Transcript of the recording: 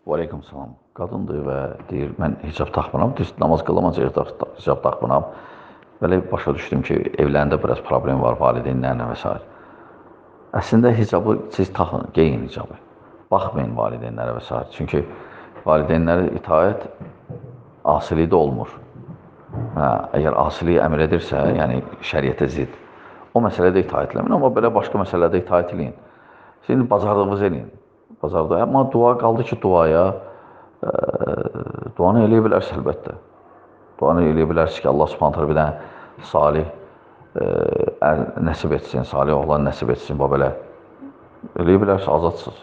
Aleyküm salam. Qadındır və deyir, mən hicab taxmıram, düz namaz qılamaca hicab taxmıram. Belə başa düşdüm ki, evlərində biraz problem var valideynlərlə və s. Əslində hicabı siz taxın, geyin hicabı. Baxmayın valideynlərə və s. Çünki valideynlərə itaət asilikdə olmur. Əgər asiliyi əmr edirsə, yəni şəriətə zid, o məsələdə itaət eləmin, amma belə başqa məsələdə itaət eləyin. Şimdi bazardığınızı eləyin. Bazarda. Amma dua qaldı ki, duanı eləyə bilərsiniz əlbəttə. Duanı eləyə bilərsiniz ki, Allah Subhanahu bir dənə salih nəsib etsin, salih oğlan nəsib etsin, belə. Eləyə bilərsiniz, azadsınız.